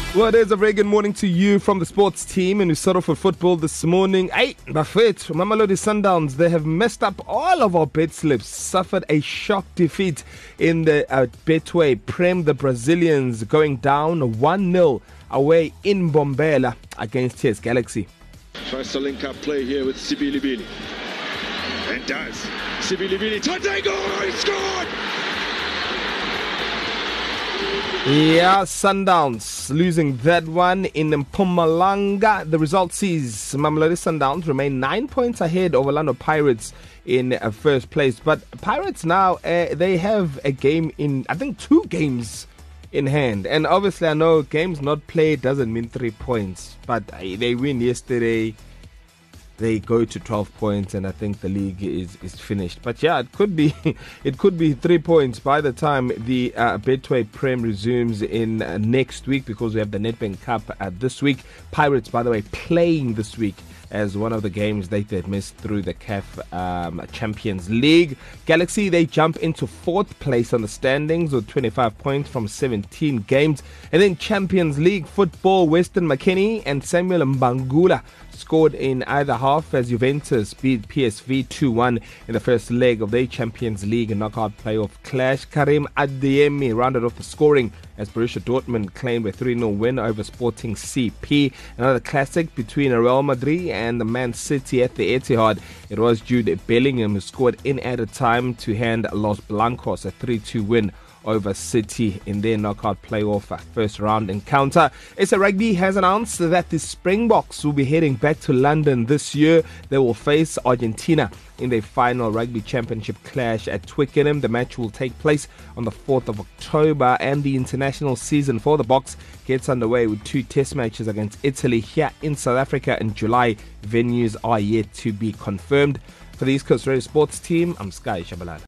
Well, it is a very good morning to you from the sports team, and we start off with football this morning. Hey, Buffett, Mamelodi Sundowns, they have messed up all of our bet slips, suffered a shock defeat in the Betway Prem. The Brazilians going down 1-0 away in Bombela against TS Galaxy. Tries to link up play here with Sibilibili. And does. Sibilibili, Tadego, he scored! Yeah, Sundowns losing that one in Mpumalanga. The result sees Mamelodi Sundowns remain 9 points ahead of Orlando Pirates in first place. But Pirates now, they have a game in, I think 2 games in hand. And obviously I know games not played doesn't mean 3 points. But they win yesterday. They go to 12 points, and I think the league is finished. But yeah, it could be 3 points by the time the Betway Prem resumes in next week, because we have the Nedbank Cup this week. Pirates, by the way, playing this week as one of the games they've missed through the CAF Champions League. Galaxy, they jump into 4th place on the standings with 25 points from 17 games. And then Champions League football, Weston McKennie and Samuel Mbangula scored in either half as Juventus beat PSV 2-1 in the first leg of their Champions League knockout playoff clash. Karim Adeyemi rounded off the scoring as Borussia Dortmund claimed a 3-0 win over Sporting CP. Another classic between Real Madrid and the Man City at the Etihad. It was Jude Bellingham who scored in added time to hand Los Blancos a 3-2 win over City in their knockout playoff first round encounter. SA Rugby has announced that the Springboks will be heading back to London this year. They will face Argentina in their final rugby championship clash at Twickenham. The match will take place on the 4th of October, and the international season for the Boks gets underway with 2 test matches against Italy here in South Africa in July. Venues are yet to be confirmed. For the East Coast Radio Sports team, I'm Sky Shabalala.